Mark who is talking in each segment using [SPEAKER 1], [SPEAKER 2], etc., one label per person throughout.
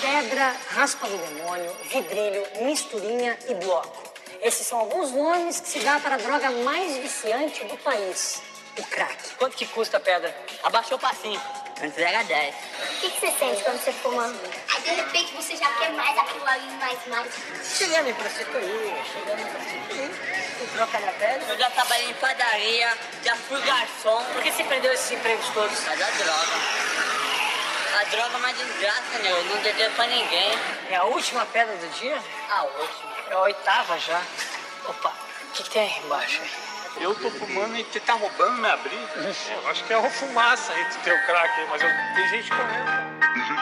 [SPEAKER 1] pedra, raspa do demônio, vidrilho, misturinha e bloco. Esses são alguns nomes que se dá para a droga mais viciante do país, o crack.
[SPEAKER 2] Quanto que custa a pedra? Abaixou pra 5. Entrega 10.
[SPEAKER 3] O que você sente quando você fuma? Aí de repente você já quer mais aquilo ali, mais.
[SPEAKER 2] Chegando em prostituir. Tu troca na pedra? Eu já trabalhei em padaria, já fui garçom.
[SPEAKER 1] Por que você perdeu esses empregos todos?
[SPEAKER 2] Por causa da droga. A droga é uma desgraça, né? Eu não devia pra ninguém.
[SPEAKER 1] É a última pedra do dia?
[SPEAKER 2] A última.
[SPEAKER 1] É a 8ª já. Opa, o que tem aí embaixo?
[SPEAKER 4] Eu tô fumando e você tá roubando minha brisa? Eu acho que é uma fumaça entre o teu crack aí, mas tem gente correndo.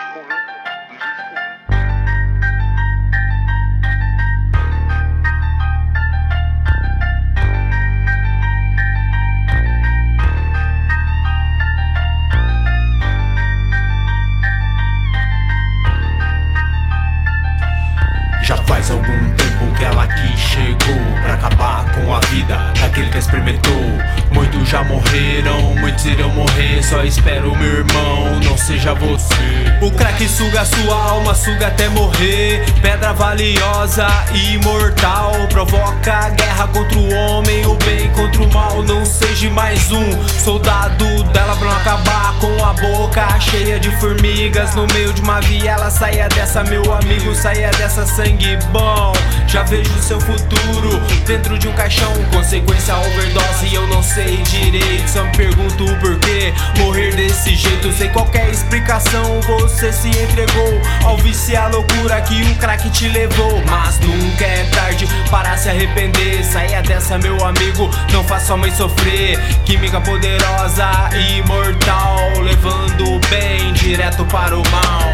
[SPEAKER 5] Já faz algum tempo que ela aqui chegou pra acabar com a vida daquele que experimentou. Muitos já morreram, muitos irão morrer. Só espero, meu irmão, não seja você. O crack suga sua alma, suga até morrer. Pedra valiosa e imortal. Provoca guerra contra o homem, o bem contra o mal. Não seja mais um soldado dela pra não acabar com a boca cheia de formigas. No meio de uma viela, saia dessa, meu amigo, saia dessa, sangue bom. Já vejo seu futuro dentro de um caixão. Consequência overdose, eu não sei direito. Só me pergunto o porquê morrer desse jeito. Sem qualquer explicação, você se entregou ao vício e à loucura que o crack te levou. Mas nunca é tarde para se arrepender. Saia dessa, meu amigo, não faça sua mãe sofrer. Química poderosa e imortal, levando o bem direto para o mal.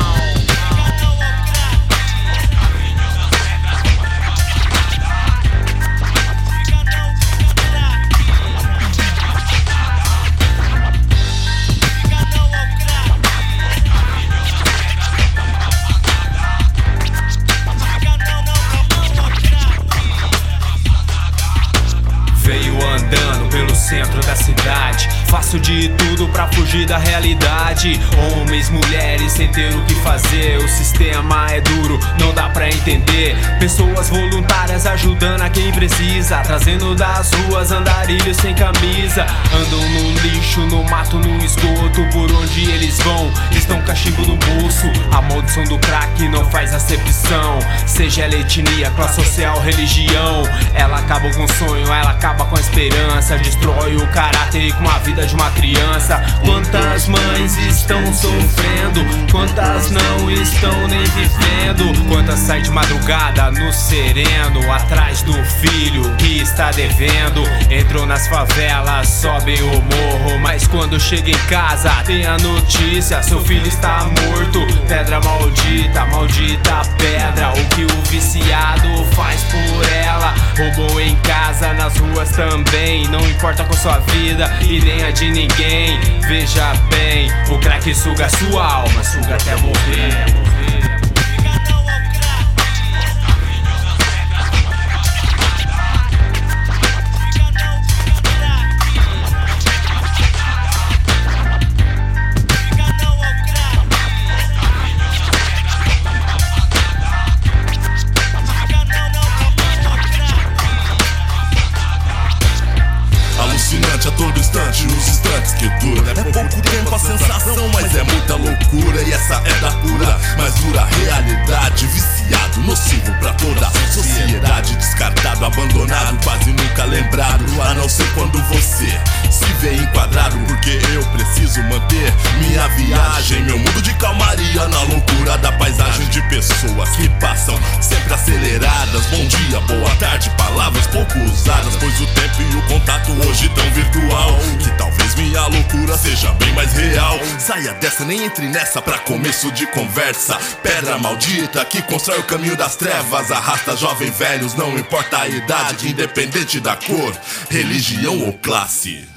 [SPEAKER 5] Andando pelo centro da cidade, faço de tudo pra fugir da realidade. Homens, mulheres, sem ter o que fazer. O sistema é duro, não dá pra entender. Pessoas voluntárias ajudando a quem precisa, trazendo das ruas andarilhos sem camisa. Andam no lixo, no mato, no esgoto. Por onde eles vão, estão cachimbo no bolso. A maldição do crack não faz acepção. Seja ela etnia, classe social, religião. Ela acaba com o sonho, ela acaba com a esperança, destrói o caráter com a vida de uma criança. Quantas mães estão sofrendo, quantas não estão nem vivendo. Quantas saem de madrugada no sereno, atrás do filho que está devendo. Entrou nas favelas, sobe o morro, mas quando chega em casa tem a notícia: seu filho está morto. Pedra maldita, maldita pedra. O que o viciado faz por ela, roubou em casa, nas ruas também. Não importa com sua vida e nem a de ninguém. Veja bem, o crack suga sua alma, suga até morrer.
[SPEAKER 6] A todo instante, nos instantes que dura. É pouco tempo a sensação, mas é muita loucura. E essa é da pura, mas dura realidade. Viciado, nocivo pra toda a sociedade. Descartado, abandonado, quase nunca lembrado. A não ser quando você se vê enquadrado. Porque eu preciso manter minha viagem, meu mundo de calmaria, na loucura da paisagem de pessoas que passam sempre aceleradas. Bom dia, boa tarde, palavras pouco usadas, pois o tempo e o contato hoje tão virtual que talvez minha loucura seja bem mais real. Saia dessa, nem entre nessa pra começo de conversa. Pedra maldita que constrói o caminho das trevas, arrasta jovens velhos, não importa a idade, independente da cor, religião ou classe.